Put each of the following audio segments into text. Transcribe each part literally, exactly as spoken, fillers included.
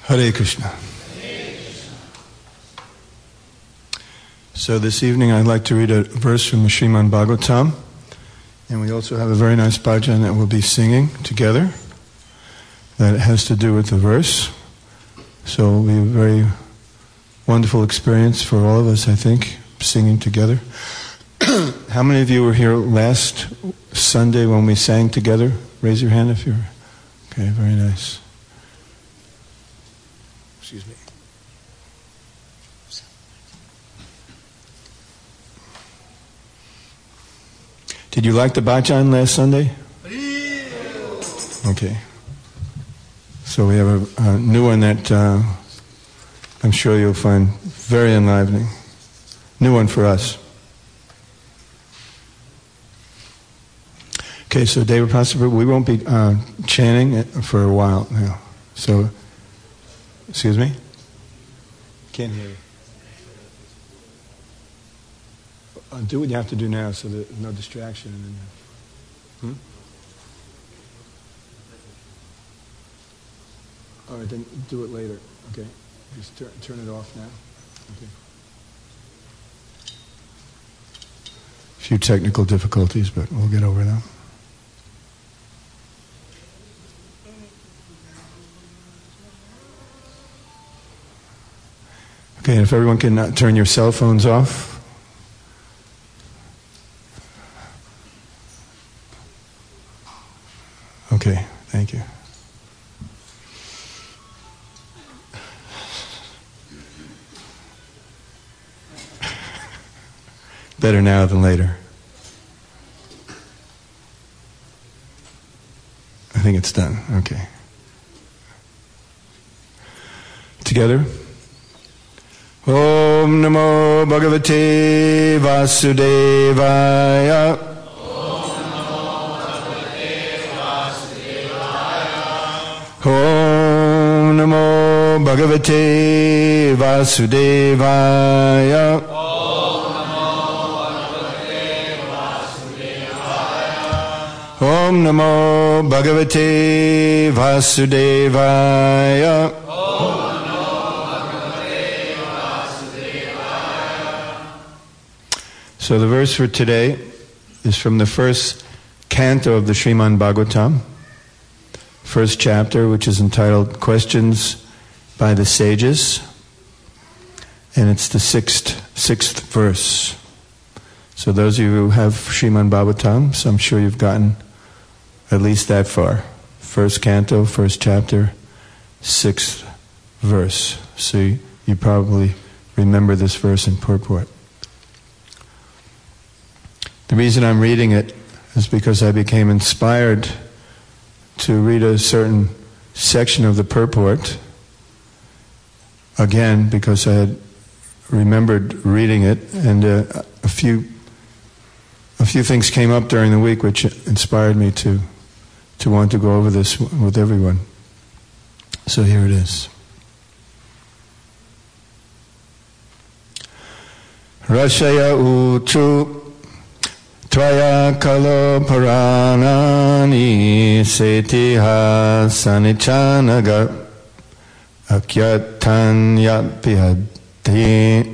Hare Krishna. So this evening I'd like to read a verse from the Srimad Bhagavatam, and we also have a very nice bhajan that we'll be singing together that has to do with the verse. So it'll be a very wonderful experience for all of us, I think, singing together. How many of you were here last Sunday when we sang together? Raise your hand if you're... Okay, very nice. Excuse me. Did you like the bhajan last Sunday? Okay. So we have a, a new one that uh, I'm sure you'll find very enlivening. New one for us. Okay, so David Prasad, we won't be uh, chanting it for a while now. So, excuse me? Can't hear you. Uh, do what you have to do now so that no distraction. And then, hmm? All right, then do it later. Okay, just turn, turn it off now. Okay. A few technical difficulties, but we'll get over them. Okay, if everyone can uh, turn your cell phones off. Okay, thank you. Better now than later. I think it's done. Okay. Together. Om Namo Bhagavate Vasudevaya. Om Namo Bhagavate Vasudevaya. Om Namo Bhagavate Vasudevaya. So the verse for today is from the first canto of the Srimad Bhagavatam, first chapter, which is entitled Questions by the Sages, and it's the sixth sixth verse. So those of you who have Srimad Bhagavatam, so I'm sure you've gotten at least that far. First canto, first chapter, sixth verse. So you, you probably remember this verse in purport. The reason I'm reading it is because I became inspired to read a certain section of the purport again because I had remembered reading it, and uh, a few a few things came up during the week which inspired me to to want to go over this with everyone. So here it is. Rashaya uchu Tvaya kalo paranani setiha sanichanaga akyatanyapyati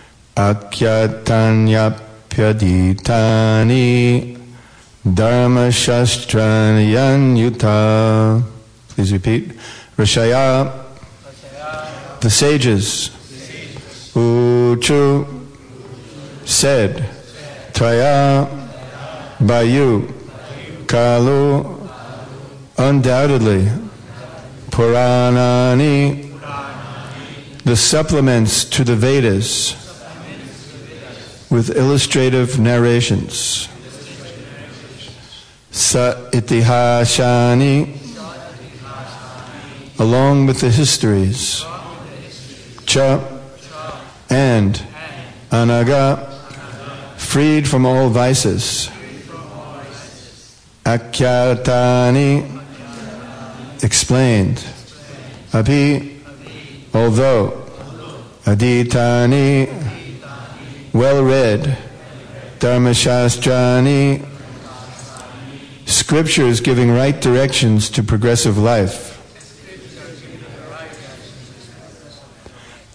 akyatanyapyaditani dharma shastranyanyuta. Please repeat. Rashaya, the sages, uchu, said, Tvaya, by you, Kalu, undoubtedly, Puranani, the supplements to the Vedas, with illustrative narrations, Sa itihashani, along with the histories, Cha, and Anaga, freed from all vices, Akyatani, explained, Abhi, although, Aditani, well read, Dharmashastrani, scriptures giving right directions to progressive life,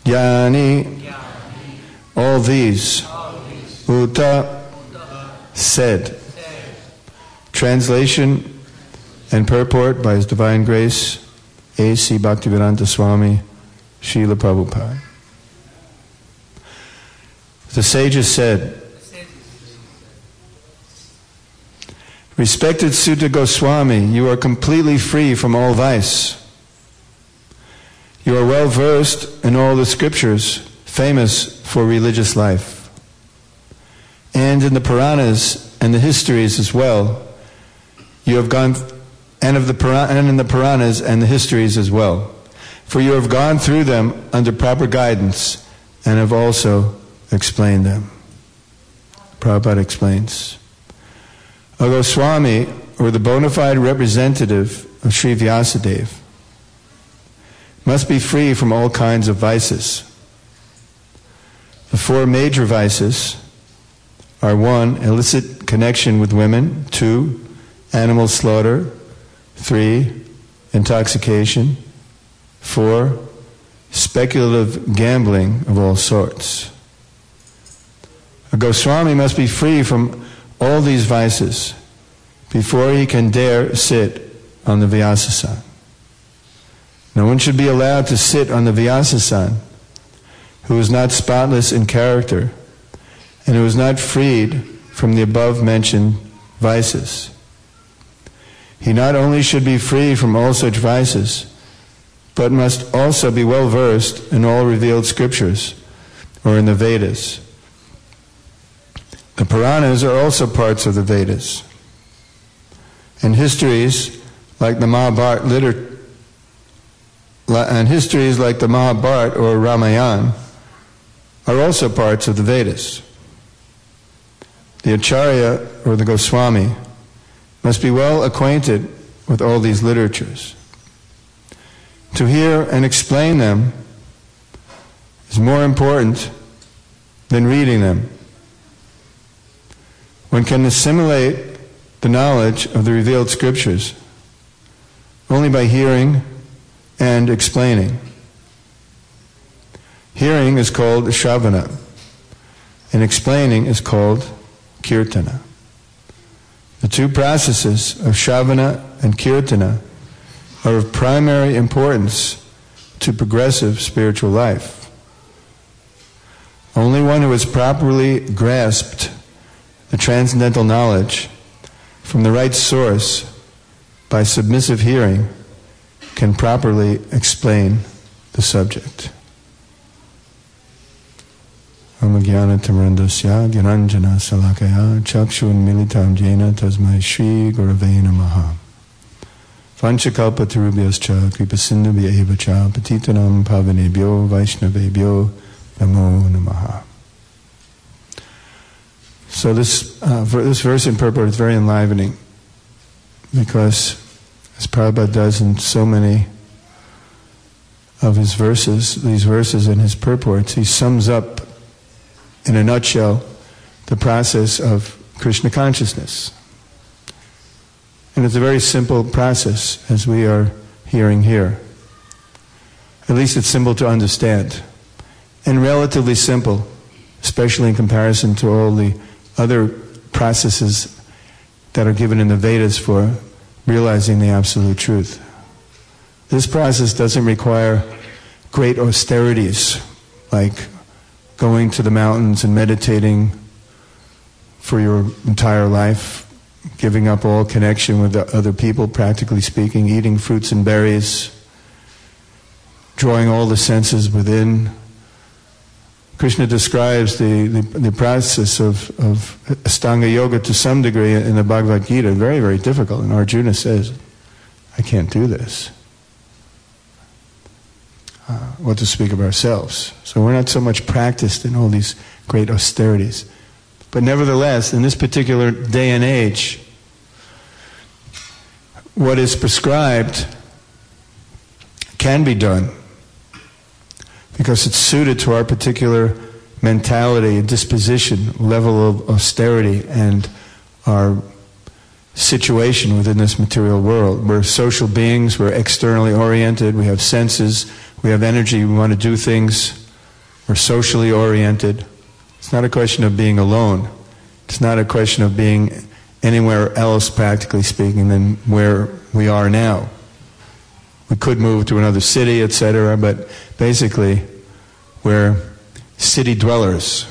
Yani, all these, Uta, said. Translation and purport by His Divine Grace, A C Bhaktivedanta Swami, Srila Prabhupada. The sages said, Respected Sutta Goswami, you are completely free from all vice. You are well versed in all the scriptures, famous for religious life. And in the Puranas and the histories as well, you have gone, and of the Purana, and in the Puranas and the histories as well. For you have gone through them under proper guidance and have also explained them. Prabhupada explains. A Goswami, or the bona fide representative of Sri Vyasadeva, must be free from all kinds of vices. The four major vices are one, illicit connection with women, two, animal slaughter, three, intoxication, four, speculative gambling of all sorts. A Goswami must be free from all these vices before he can dare sit on the Vyasasana. No one should be allowed to sit on the Vyasasana who is not spotless in character and who is not freed from the above-mentioned vices. He not only should be free from all such vices, but must also be well versed in all revealed scriptures or in the Vedas. The Puranas are also parts of the Vedas. And histories like the Mahabharata literature and histories like the Mahabharata or Ramayana are also parts of the Vedas. The Acharya or the Goswami must be well acquainted with all these literatures. To hear and explain them is more important than reading them. One can assimilate the knowledge of the revealed scriptures only by hearing and explaining. Hearing is called Shravana, and explaining is called Kirtana. The two processes of Shravana and Kirtana are of primary importance to progressive spiritual life. Only one who has properly grasped the transcendental knowledge from the right source by submissive hearing can properly explain the subject. Om Jnana Tamrandasya Gyananjana Salakaya Chakshun Militam Jena Tasmai Shri Gurave Namaha. Vanchakalpatarubhyascha Kripasindhubhya eva cha Patitanam Pavanebhyo Vaishnavebhyo Namo Namaha. So this uh, this verse in purport is very enlivening because, as Prabhupada does in so many of his verses, these verses in his purports, he sums up in a nutshell the process of Krishna consciousness. And it's a very simple process, as we are hearing here. At least it's simple to understand. And relatively simple, especially in comparison to all the other processes that are given in the Vedas for realizing the absolute truth. This process doesn't require great austerities, like going to the mountains and meditating for your entire life, giving up all connection with the other people, practically speaking, eating fruits and berries, drawing all the senses within. Krishna describes the, the, the process of, of Astanga Yoga to some degree in the Bhagavad Gita, very, very difficult. And Arjuna says, I can't do this. Uh, what to speak of ourselves. So we're not so much practiced in all these great austerities. But nevertheless, in this particular day and age, what is prescribed can be done because it's suited to our particular mentality, disposition, level of austerity, and our situation within this material world. We're social beings, we're externally oriented, we have senses, we have energy, we want to do things We're socially oriented. It's not a question of being alone. It's not a question of being anywhere else, practically speaking, than where we are now. We could move to another city, et cetera, but basically we're city dwellers.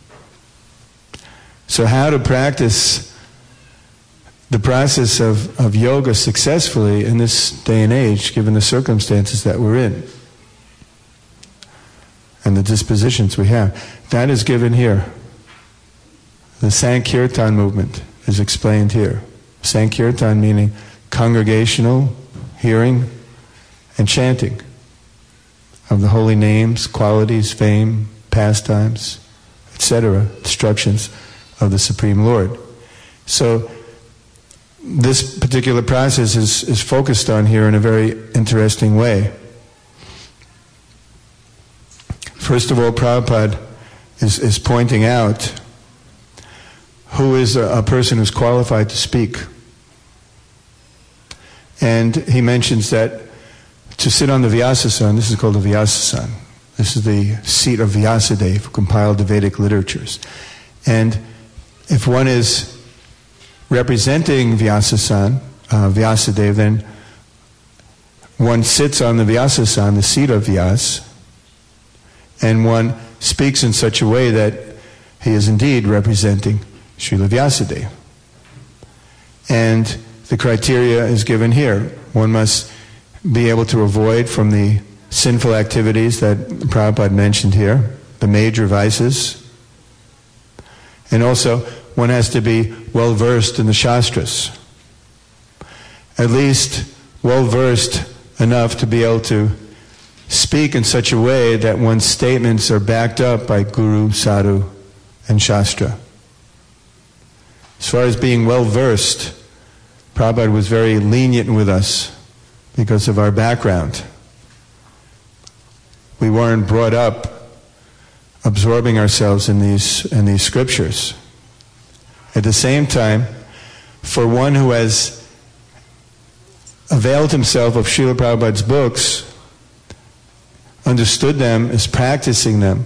So how to practice the process of, of yoga successfully in this day and age, given the circumstances that we're in and the dispositions we have, that is given here. The Sankirtan movement is explained here. Sankirtan meaning congregational hearing and chanting of the holy names, qualities, fame, pastimes, et cetera, instructions of the Supreme Lord. So this particular process is, is focused on here in a very interesting way. First of all, Prabhupada is, is pointing out who is a, a person who's qualified to speak. And he mentions that to sit on the Vyasasana, this is called the Vyasasana. This is the seat of Vyasadeva, who compiled the Vedic literatures. And if one is representing Vyasasana, uh, Vyasadeva, then one sits on the Vyasasana, the seat of Vyas, and one speaks in such a way that he is indeed representing Srila Vyasadeva. And the criteria is given here. One must be able to avoid from the sinful activities that Prabhupada mentioned here, the major vices. And also, one has to be well versed in the Shastras. At least well versed enough to be able to speak in such a way that one's statements are backed up by Guru, Sadhu, and Shastra. As far as being well versed, Prabhupada was very lenient with us because of our background. We weren't brought up absorbing ourselves in these in these scriptures. At the same time, for one who has availed himself of Srila Prabhupada's books, understood them, is practicing them,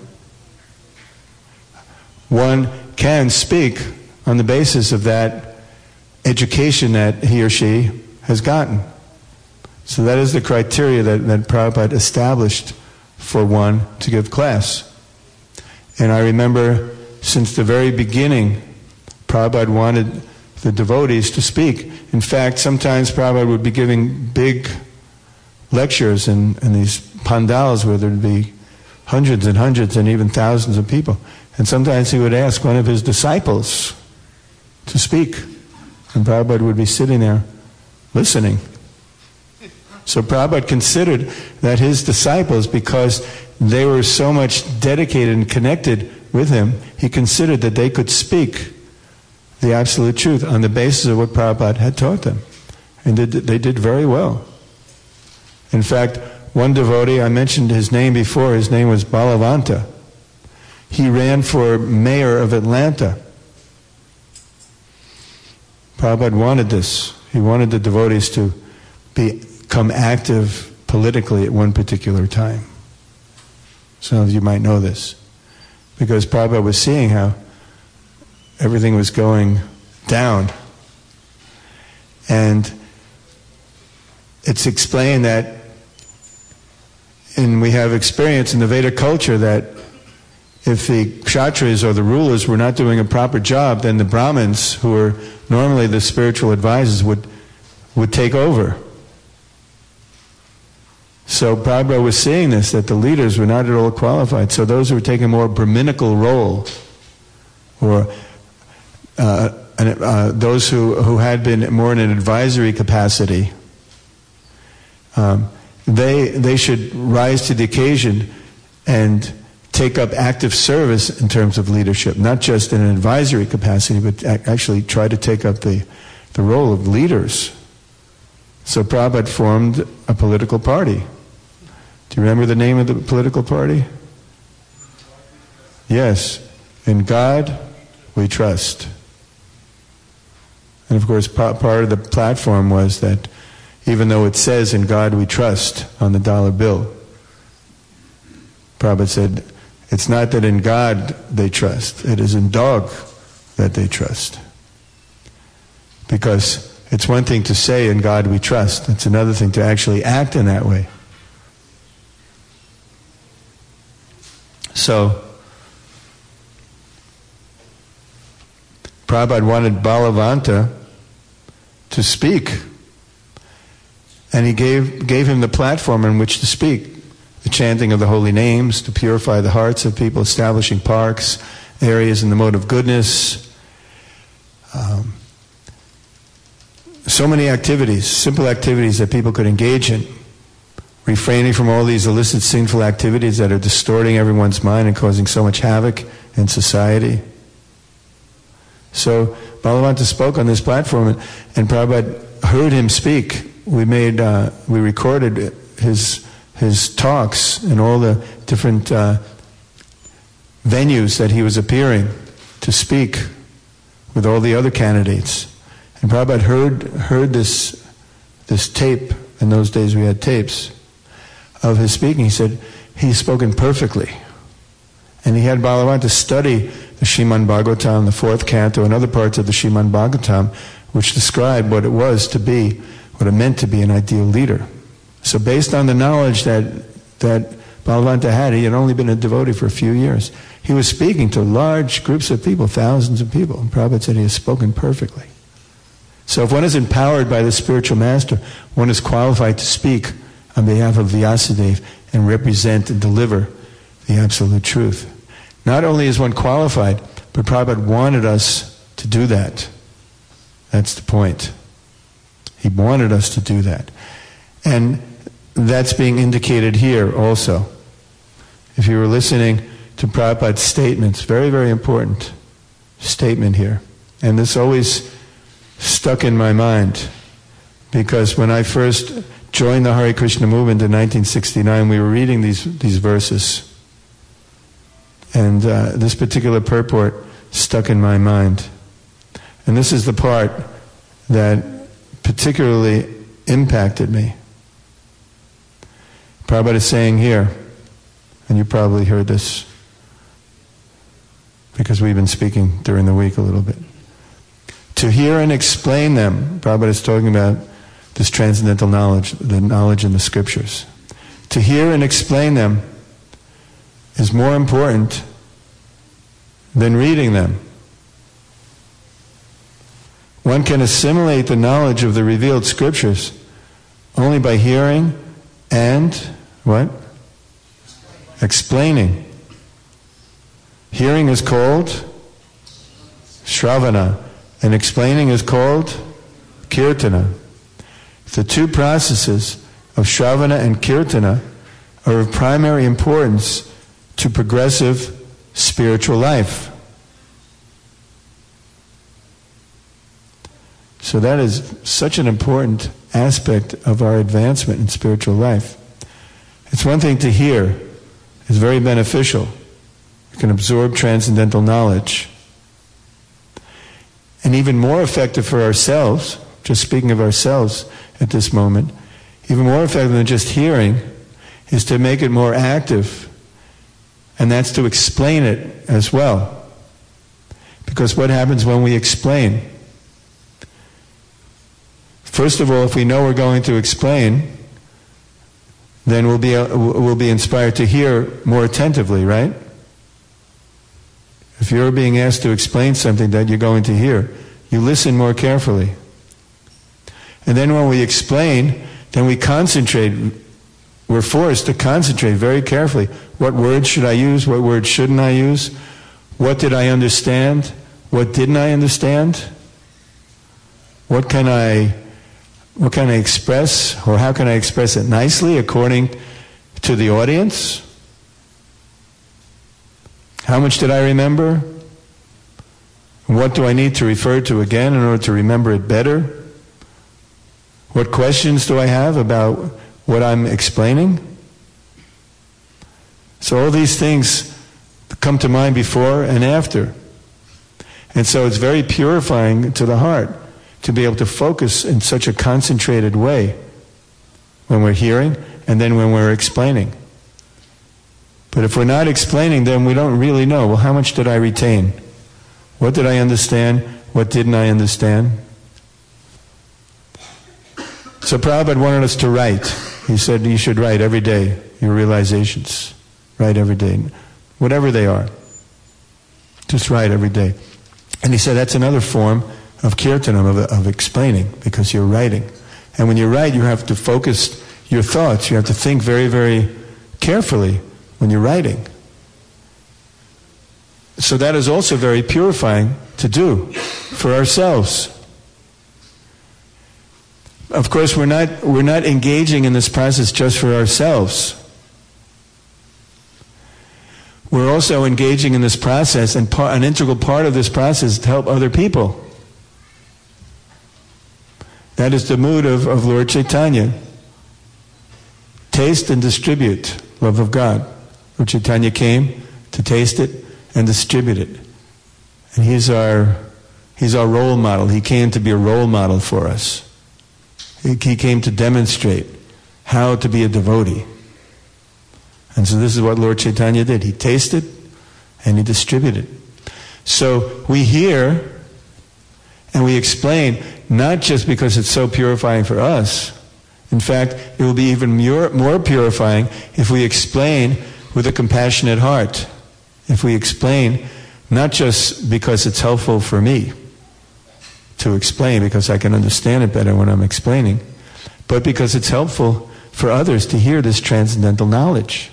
one can speak on the basis of that education that he or she has gotten. So that is the criteria that, that Prabhupada established for one to give class. And I remember since the very beginning, Prabhupada wanted the devotees to speak. In fact, sometimes Prabhupada would be giving big lectures in, in these pandals where there would be hundreds and hundreds and even thousands of people. And sometimes he would ask one of his disciples to speak. And Prabhupada would be sitting there listening. So Prabhupada considered that his disciples, because they were so much dedicated and connected with him, he considered that they could speak the absolute truth on the basis of what Prabhupada had taught them. And they did, they did very well. In fact, one devotee, I mentioned his name before, his name was Balavanta. He ran for mayor of Atlanta. Prabhupada wanted this. He wanted the devotees to become active politically at one particular time. Some of you might know this. Because Prabhupada was seeing how everything was going down. And it's explained that, and we have experience in the Vedic culture, that if the kshatriyas or the rulers were not doing a proper job, then the Brahmins, who were normally the spiritual advisors, would, would take over. So Prabhupada was seeing this, that the leaders were not at all qualified. So those who were taking a more Brahminical role, or uh, uh, those who, who had been more in an advisory capacity, um, they, they should rise to the occasion and take up active service in terms of leadership, not just in an advisory capacity, but actually try to take up the, the role of leaders. So Prabhupada formed a political party. Do you remember the name of the political party? Yes. In God we trust. And of course, part of the platform was that even though it says in God we trust on the dollar bill, Prabhupada said, It's not that in God they trust. It is in dog that they trust. Because it's one thing to say, in God we trust. It's another thing to actually act in that way. So, Prabhupada wanted Balavanta to speak. And he gave, gave him the platform on which to speak. The chanting of the holy names, to purify the hearts of people, establishing parks, areas in the mode of goodness. Um, so many activities, simple activities that people could engage in. Refraining from all these illicit, sinful activities that are distorting everyone's mind and causing so much havoc in society. So Balavanta spoke on this platform, and, and Prabhupada heard him speak. We made, uh, we recorded his his talks in all the different uh, venues that he was appearing to speak with all the other candidates. And Prabhupada heard heard this this tape. In those days we had tapes of his speaking. He said he's spoken perfectly. And he had Balavanta study the Srimad Bhagavatam, the fourth canto, and other parts of the Srimad Bhagavatam, which describe what it was to be, what it meant to be an ideal leader. So based on the knowledge that that Balavanta had, he had only been a devotee for a few years. He was speaking to large groups of people, thousands of people. And Prabhupada said he has spoken perfectly. So if one is empowered by the spiritual master, one is qualified to speak on behalf of Vyasadeva and represent and deliver the absolute truth. Not only is one qualified, but Prabhupada wanted us to do that. That's the point. He wanted us to do that. And that's being indicated here also. If you were listening to Prabhupada's statements, very, very important statement here. And this always stuck in my mind, because when I first joined the Hare Krishna movement in nineteen sixty-nine, we were reading these, these verses. And uh, this particular purport stuck in my mind. And this is the part that particularly impacted me. Prabhupada is saying here, and you probably heard this because we've been speaking during the week a little bit. To hear and explain them, Prabhupada is talking about this transcendental knowledge, the knowledge in the scriptures. To hear and explain them is more important than reading them. One can assimilate the knowledge of the revealed scriptures only by hearing and what? Explaining. Hearing is called Shravana, and explaining is called Kirtana. The two processes of Shravana and Kirtana are of primary importance to progressive spiritual life. So that is such an important aspect of our advancement in spiritual life. It's one thing to hear. It's very beneficial. You can absorb transcendental knowledge. And even more effective for ourselves, just speaking of ourselves at this moment, even more effective than just hearing is to make it more active. And that's to explain it as well. Because what happens when we explain? First of all, if we know we're going to explain, then we'll be, we'll be inspired to hear more attentively, right? If you're being asked to explain something that you're going to hear, you listen more carefully. And then when we explain, then we concentrate. We're forced to concentrate very carefully. What words should I use? What words shouldn't I use? What did I understand? What didn't I understand? What can I, what can I express, or how can I express it nicely according to the audience? How much did I remember? What do I need to refer to again in order to remember it better? What questions do I have about what I'm explaining? So all these things come to mind before and after. And so it's very purifying to the heart to be able to focus in such a concentrated way when we're hearing and then when we're explaining. But if we're not explaining them, we don't really know, well, how much did I retain? What did I understand? What didn't I understand? So Prabhupada wanted us to write. He said you should write every day your realizations. Write every day. Whatever they are. Just write every day. And he said that's another form of kirtanam, of, of explaining, because you're writing. And when you write, you have to focus your thoughts. You have to think very, very carefully when you're writing. So that is also very purifying to do for ourselves. Of course, we're not, we're not engaging in this process just for ourselves. We're also engaging in this process, and part, an integral part of this process is to help other people. That is the mood of, of Lord Chaitanya. Taste and distribute love of God. Lord Chaitanya came to taste it and distribute it. And he's our, he's our role model. He came to be a role model for us. He, he came to demonstrate how to be a devotee. And so this is what Lord Chaitanya did. He tasted and he distributed. So we hear and we explain, not just because it's so purifying for us. In fact, it will be even more, more purifying if we explain with a compassionate heart. If we explain, not just because it's helpful for me to explain, because I can understand it better when I'm explaining, but because it's helpful for others to hear this transcendental knowledge.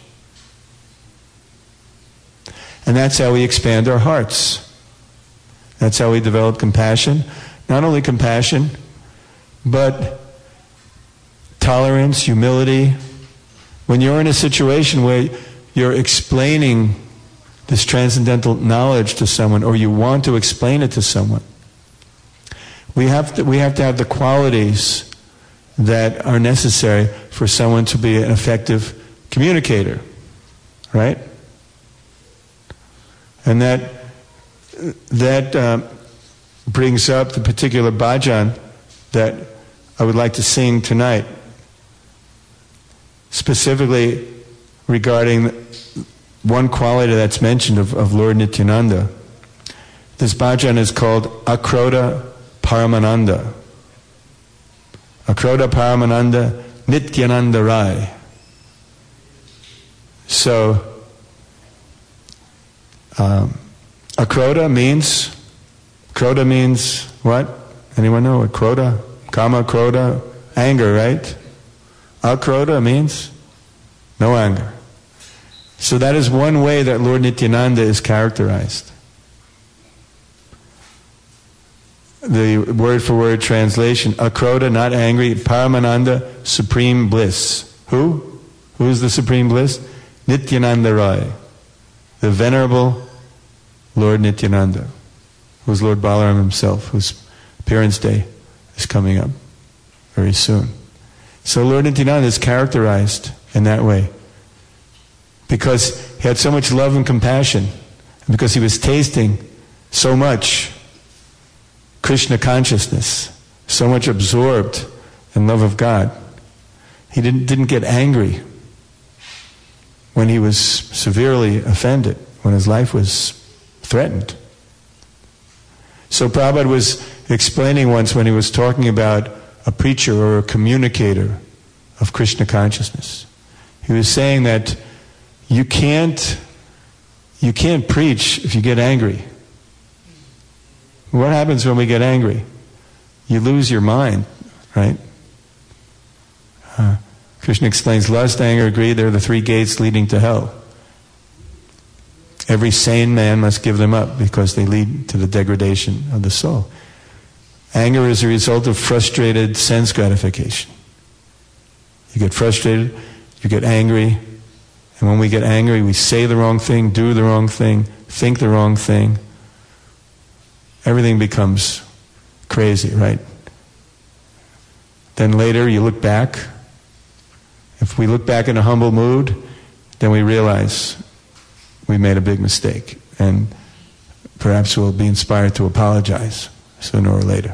And that's how we expand our hearts. That's how we develop compassion. Not only compassion, but tolerance, humility. When you're in a situation where you're explaining this transcendental knowledge to someone, or you want to explain it to someone, we have to, we have to have the qualities that are necessary for someone to be an effective communicator. Right? And that that um, brings up the particular bhajan that I would like to sing tonight, specifically regarding one quality that's mentioned of, of Lord Nityananda. This bhajan is called Akrodha Paramananda. Akrodha Paramananda Nityananda Rai. So, um, Akrodha means, Krodha means what? Anyone know what Krodha? Kama, Krodha, anger, right? Akrodha means no anger. So that is one way that Lord Nityananda is characterized. The word for word translation, Akrodha, not angry, Paramananda, supreme bliss. Who? Who is the supreme bliss? Nityananda Rai, the venerable Lord Nityananda, who is Lord Balaram himself, whose appearance day is coming up very soon. So Lord Nityananda is characterized in that way because he had so much love and compassion, and because he was tasting so much Krishna consciousness, so much absorbed in love of God. He didn't, didn't get angry when he was severely offended, when his life was threatened. So Prabhupada was explaining once when he was talking about a preacher or a communicator of Krishna consciousness. He was saying that you can't you can't preach if you get angry. What happens when we get angry? You lose your mind, right? Uh, Krishna explains lust, anger, greed, they're the three gates leading to hell. Every sane man must give them up because they lead to the degradation of the soul. Anger is a result of frustrated sense gratification. You get frustrated, you get angry, and when we get angry, we say the wrong thing, do the wrong thing, think the wrong thing. Everything becomes crazy, right? Then later you look back. If we look back in a humble mood, then we realize we made a big mistake, and perhaps we'll be inspired to apologize sooner or later.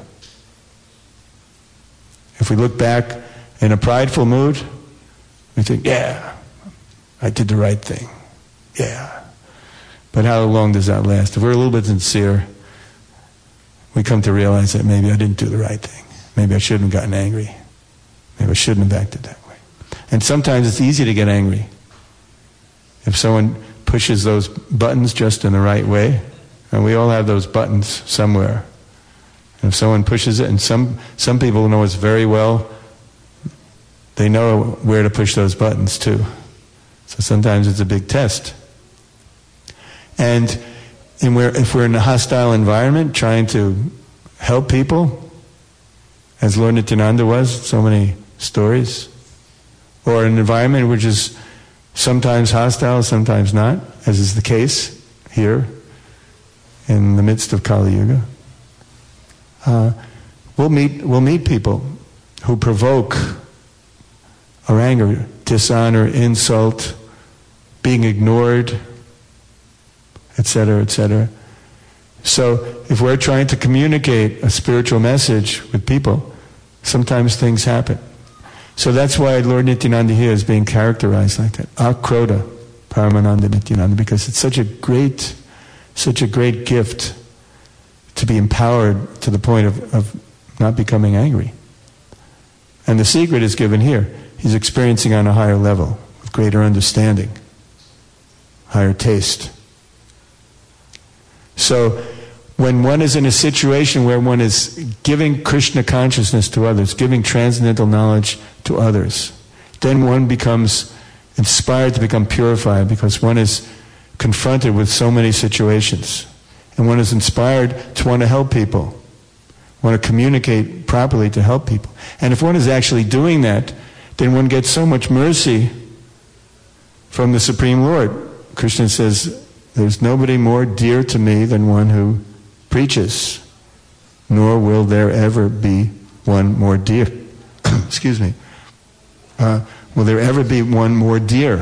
If we look back in a prideful mood, we think, yeah, I did the right thing. Yeah. But how long does that last? If we're a little bit sincere, we come to realize that maybe I didn't do the right thing. Maybe I shouldn't have gotten angry. Maybe I shouldn't have acted that way. And sometimes it's easy to get angry. If someone pushes those buttons just in the right way, and we all have those buttons somewhere. And if someone pushes it, and some, some people know us very well, they know where to push those buttons too. So sometimes it's a big test. And, and we're, if we're in a hostile environment trying to help people, as Lord Nityananda was, so many stories, or an environment which is sometimes hostile, sometimes not, as is the case here in the midst of Kali Yuga, uh, we'll meet we'll meet people who provoke our anger, dishonor, insult, being ignored, et cetera, et cetera. So if we're trying to communicate a spiritual message with people, sometimes things happen. So that's why Lord Nityananda here is being characterized like that. Akrodha Paramananda Nityananda, because it's such a great, such a great gift to be empowered to the point of, of not becoming angry. And the secret is given here. He's experiencing on a higher level, with greater understanding, higher taste. So, when one is in a situation where one is giving Krishna consciousness to others, giving transcendental knowledge to others, then one becomes inspired to become purified because one is confronted with so many situations. And one is inspired to want to help people, want to communicate properly to help people. And if one is actually doing that, then one gets so much mercy from the Supreme Lord. Krishna says, there's nobody more dear to me than one who preaches, nor will there ever be one more dear. Excuse me. Uh, will there ever be one more dear?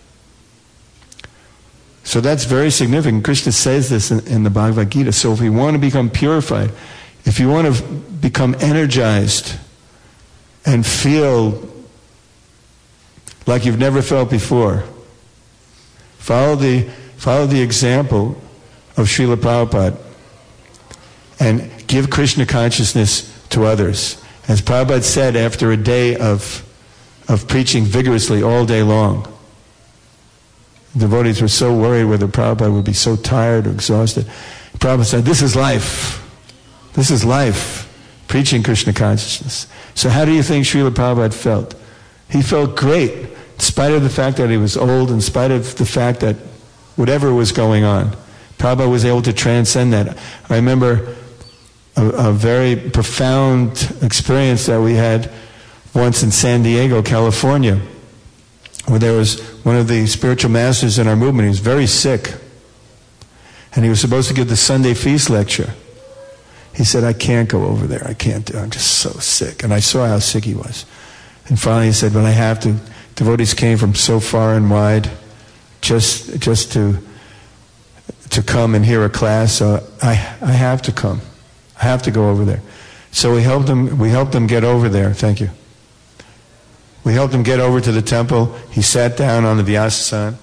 So that's very significant. Krishna says this in, in the Bhagavad Gita. So if we want to become purified, if you want to become energized and feel like you've never felt before, follow the, follow the example of Srila Prabhupada and give Krishna consciousness to others. As Prabhupada said after a day of, of preaching vigorously all day long, devotees were so worried whether Prabhupada would be so tired or exhausted. Prabhupada said, this is life. This is life, preaching Krishna consciousness. So how do you think Srila Prabhupada felt? He felt great, in spite of the fact that he was old, in spite of the fact that whatever was going on, Prabhupada was able to transcend that. I remember a, a very profound experience that we had once in San Diego, California, where there was one of the spiritual masters in our movement. He was very sick, and he was supposed to give the Sunday feast lecture. He said, I can't go over there. I can't do it. I'm just so sick. And I saw how sick he was. And finally he said, but I have to. Devotees came from so far and wide just just to to come and hear a class, so I I have to come. I have to go over there. So we helped him we helped him get over there. Thank you. We helped him get over to the temple. He sat down on the Vyasasana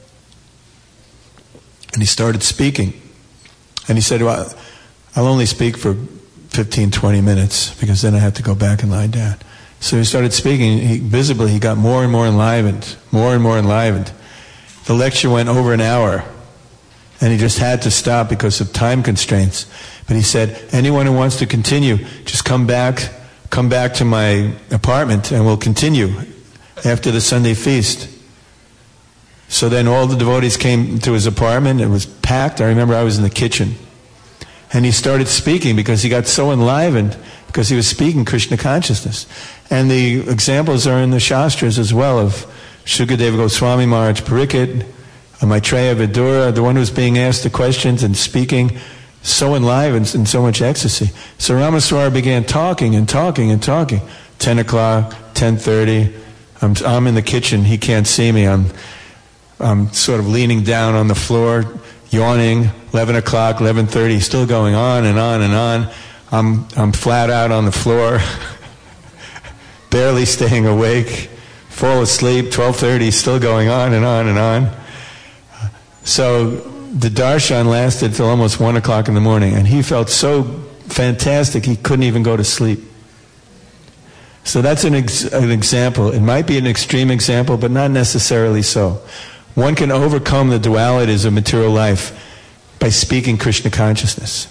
and he started speaking. And he said, well, I'll only speak for fifteen, twenty minutes because then I have to go back and lie down. So he started speaking. He, visibly, he got more and more enlivened, more and more enlivened. The lecture went over an hour, and he just had to stop because of time constraints. But he said, anyone who wants to continue, just come back, come back to my apartment, and we'll continue after the Sunday feast. So then all the devotees came to his apartment. It was packed. I remember I was in the kitchen. And he started speaking because he got so enlivened because he was speaking Krishna consciousness. And the examples are in the Shastras as well of Shukadeva Goswami Maharaj Pariksit, Maitreya Vidura, the one who's being asked the questions and speaking so enlivened in so much ecstasy. So Ramaswara began talking and talking and talking. ten o'clock, ten thirty, I'm, I'm in the kitchen, he can't see me, I'm, I'm sort of leaning down on the floor, yawning. eleven o'clock, eleven thirty, still going on and on and on. I'm, I'm flat out on the floor, barely staying awake, fall asleep, twelve thirty, still going on and on and on. So the darshan lasted till almost one o'clock in the morning, and he felt so fantastic he couldn't even go to sleep. So that's an, ex- an example. It might be an extreme example, but not necessarily so. One can overcome the dualities of material life by speaking Krishna consciousness.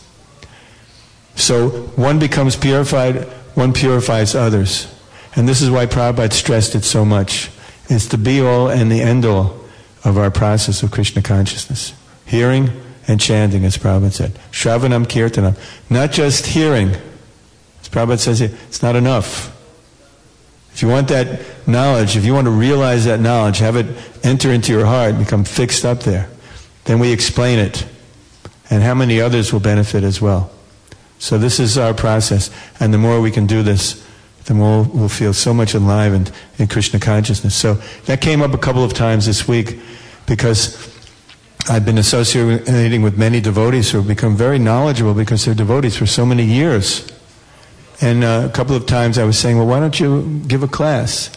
So one becomes purified, one purifies others. And this is why Prabhupada stressed it so much. It's the be-all and the end-all of our process of Krishna consciousness. Hearing and chanting, as Prabhupada said. Shravanam kirtanam. Not just hearing. As Prabhupada says here, it's not enough. If you want that knowledge, if you want to realize that knowledge, have it enter into your heart, become fixed up there, then we explain it. And how many others will benefit as well. So this is our process. And the more we can do this, the more we'll feel so much enlivened in Krishna consciousness. So that came up a couple of times this week because I've been associating with many devotees who have become very knowledgeable because they're devotees for so many years. And uh, a couple of times I was saying, well, why don't you give a class?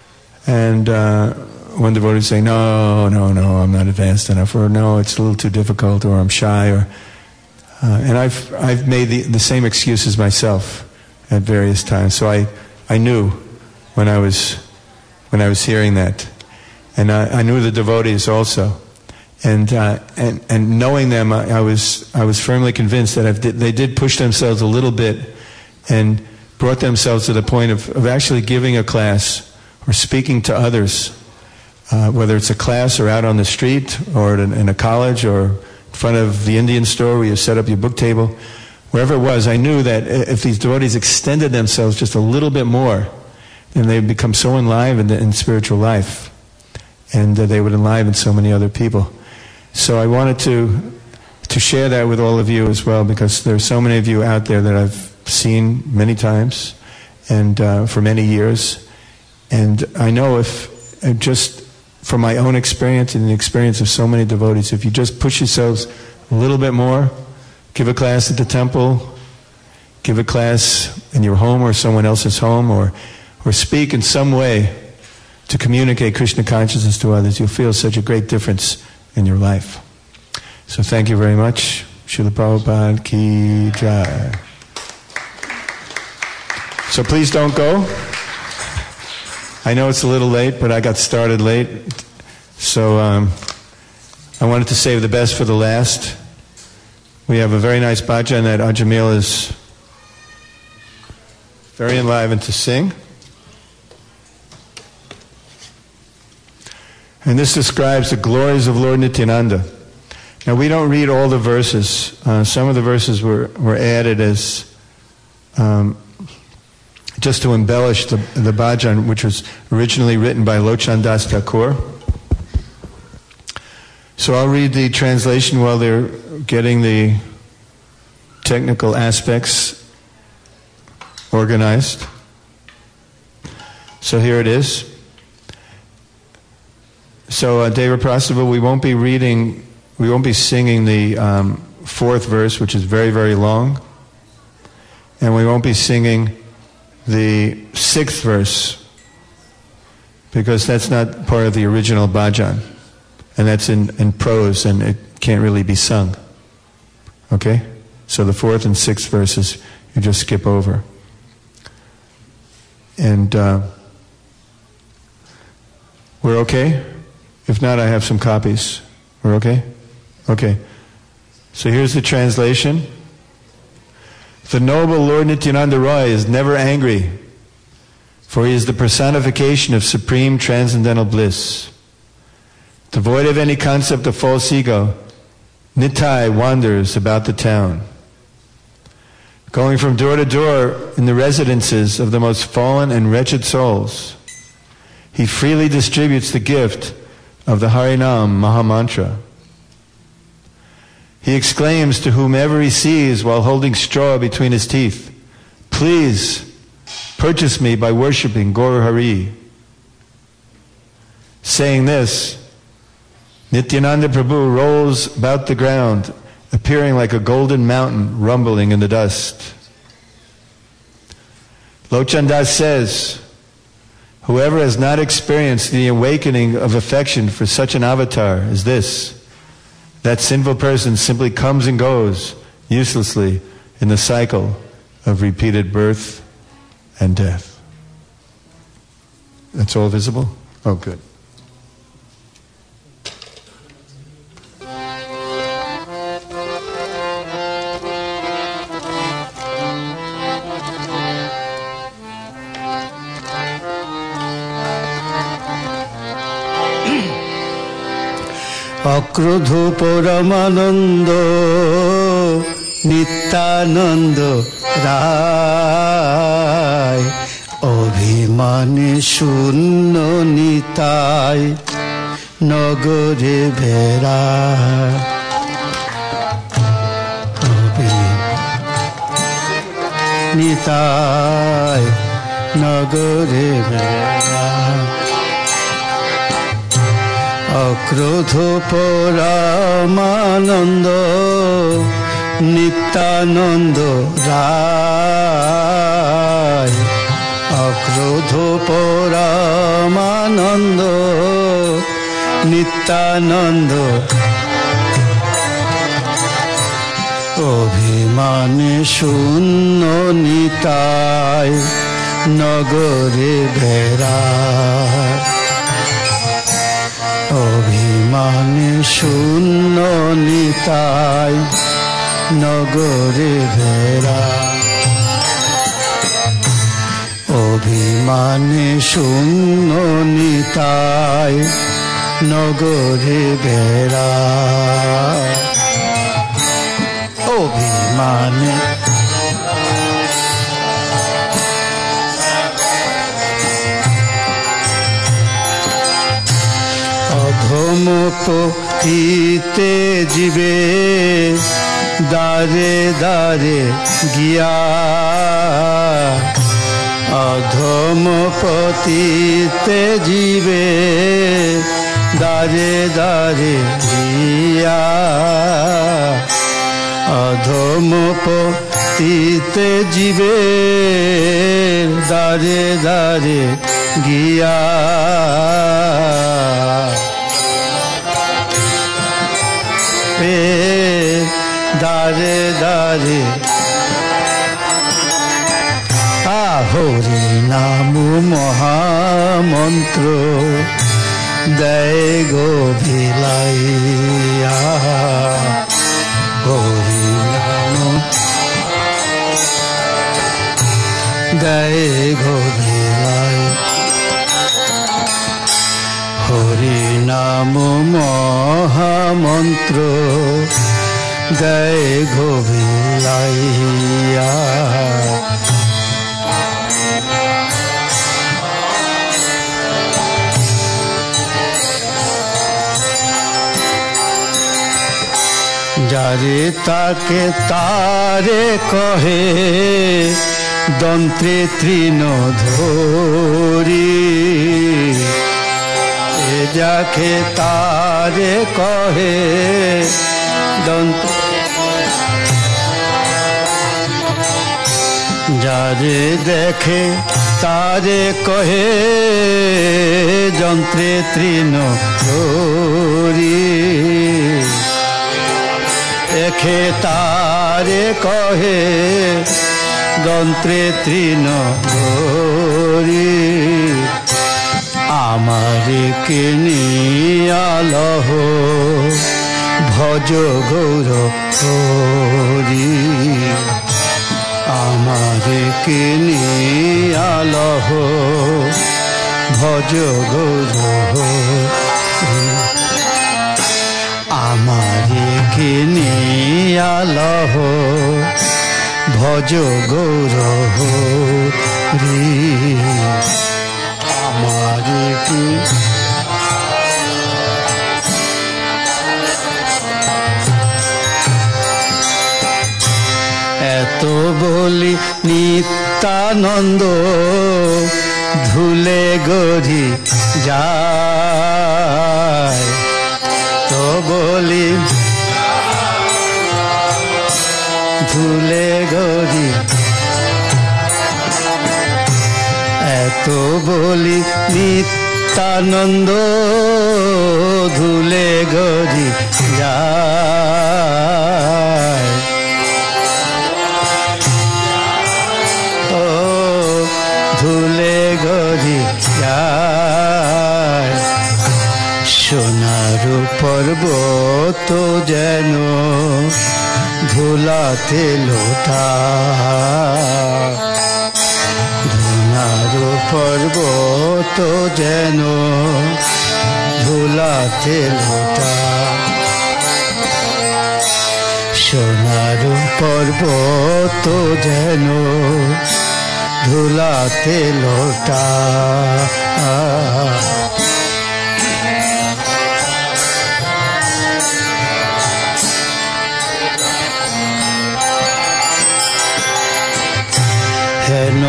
And uh, one devotee was saying, no, no, no, I'm not advanced enough, or no, it's a little too difficult, or I'm shy, or uh, and I've I've made the, the same excuses myself at various times. So I, I knew when I was when I was hearing that, and I, I knew the devotees also, and uh, and and knowing them, I, I was I was firmly convinced that if they did push themselves a little bit and brought themselves to the point of, of actually giving a class or speaking to others, uh, whether it's a class or out on the street or in, in a college or in front of the Indian store where you set up your book table, wherever it was, I knew that if these devotees extended themselves just a little bit more, then they would become so enlivened in spiritual life, and uh, they would enliven so many other people. So I wanted to to share that with all of you as well, because there are so many of you out there that I've seen many times and uh, for many years, and I know if uh, just from my own experience and the experience of so many devotees, if you just push yourselves a little bit more, give a class at the temple, give a class in your home or someone else's home, or or speak in some way to communicate Krishna consciousness to others, you'll feel such a great difference in your life. So thank you very much. Srila Prabhupada ki jai. So please don't go. I know it's a little late, but I got started late. So um, I wanted to save the best for the last. We have a very nice bhajan that Ajamil is very enlivened to sing. And this describes the glories of Lord Nityananda. Now we don't read all the verses. Uh, some of the verses were, were added as um, just to embellish the, the bhajan, which was originally written by Lochan Das Thakur. So I'll read the translation while they're getting the technical aspects organized. So here it is. So uh, Deva Prasava, we won't be reading, we won't be singing the um, fourth verse, which is very, very long. And we won't be singing the sixth verse, because that's not part of the original bhajan, and that's in, in prose, and it can't really be sung. Okay? So the fourth and sixth verses, you just skip over. And uh, we're okay? If not, I have some copies. We're okay? Okay. So here's the translation. The noble Lord Nityananda Roy is never angry, for he is the personification of supreme transcendental bliss. Devoid of any concept of false ego, Nitai wanders about the town, going from door to door in the residences of the most fallen and wretched souls. He freely distributes the gift of the Harinam Mahamantra. He exclaims to whomever he sees while holding straw between his teeth, "Please purchase me by worshipping Gaur Hari." Saying this, Nityananda Prabhu rolls about the ground, appearing like a golden mountain rumbling in the dust. Lochan Das says, whoever has not experienced the awakening of affection for such an avatar as this that sinful person simply comes and goes uselessly in the cycle of repeated birth and death. That's all visible? Oh, good. অক্রোধ পরমানন্দ নিত্যানন্দ রায় অভিমানে শূন্য নিতাই নগরে বেড়ায় নিতাই নগরে বেড়ায় অক্রোধ পরমানন্দ নিত্যানন্দ রায় অক্রোধ পরমানন্দ নিত্যানন্দ অভিমানে শূন্য নিতাই নগরে বেড়ায় অভিমানে শূন্য নিতাই নগরে বেড়ায় অভিমানে শূন্য নিতাই নগরে বেড়ায় অভিমানে অধম পতিতে জীবে দারে দারে গিয়া অধম পতিতে জীবে দারে দারে গিয়া অধম পতিতে জীবে দারে দারে গিয়া দারে দারে হরি নাম মহামন্ত্র দেয় গো ভিলাইয়া হরি নাম দেয় গো ভিলাই হরি নাম মহামন্ত্র দেয় গো ভিলাইয়া যারে তাকে তারে কহে দন্ত্রে তৃণ ধরি এ যাকে তারে কহে দন্ত্র যারে দেখে তারে কহে যন্ত্রে তৃণ ধরি দেখে তারে কহে দন্ত্রে তৃণ ধরি আমারে কিনিয়ালহ ভজ গৌর হরি আমারে কিনিয়ালহ ভজ গৌর হরি আমারে কিনিয়ালহ ভজ গৌর হরি আমারে কি এত বলি নিত্যানন্দ ধুলে গড়ি যায় তো বলি ধুলে গড়ি এত বলি নিত্যানন্দ ধুলে গড়ি যায় সোনার পর্বত যেন ধুলাতে লোটা, সোনার পর্বত যেন ধুলাতে লোটা, সোনার পর্বত যেন ধুলাতে লোটা। হেন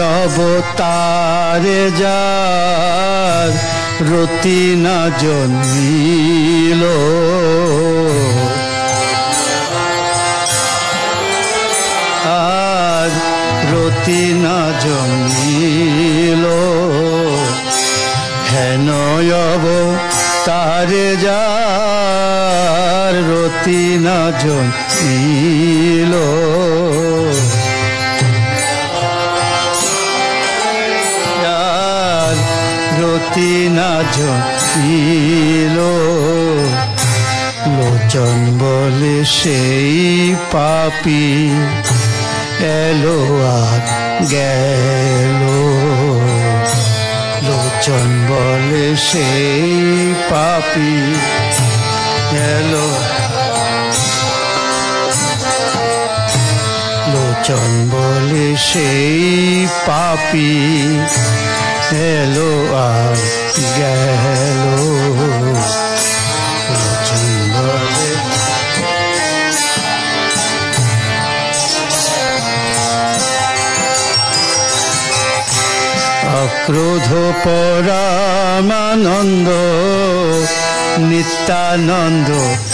অবতারে যার রতি না জন্মিল, আর রতি না জন্মিল, হেন অবতারে যার রতি না জন্মিল, রতি না জন্মিল, লোচন বলে সেই পাপী এলো আর গেল, লোচন বলে সেই পাপী এলো, লোচন বলে সেই পাপী এলো আর গেল, লোচন বলে অক্রোধ পরমানন্দ নিত্যানন্দ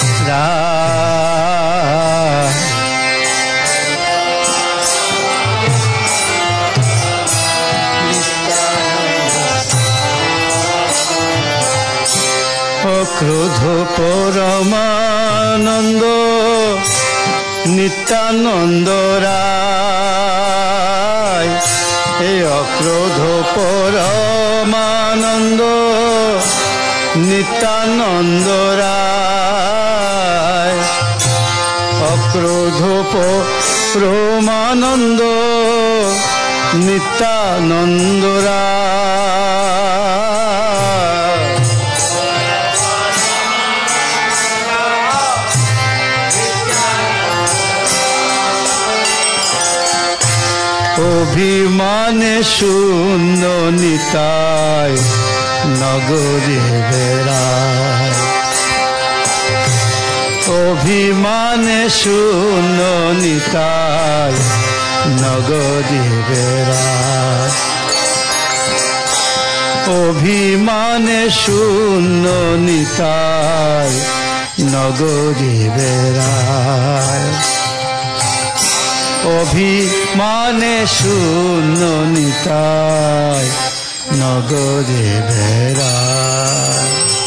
রায়, অক্রোধ পরমানন্দ নিত্যানন্দ রায়, এ অক্রোধ পরমানন্দ নিত্যানন্দ রায়, অক্রোধ পরমানন্দ নিত্যানন্দ রায়, অভিমানে শূন্য নিতাই নগরে বেড়ায়, অভিমানে শূন্য নিতাই নগরে বেড়ায়, অভিমানে শূন্য নিতাই নগরে বেড়ায়, অভিমানে শূন্য নিতাই নগরে বেড়ায়।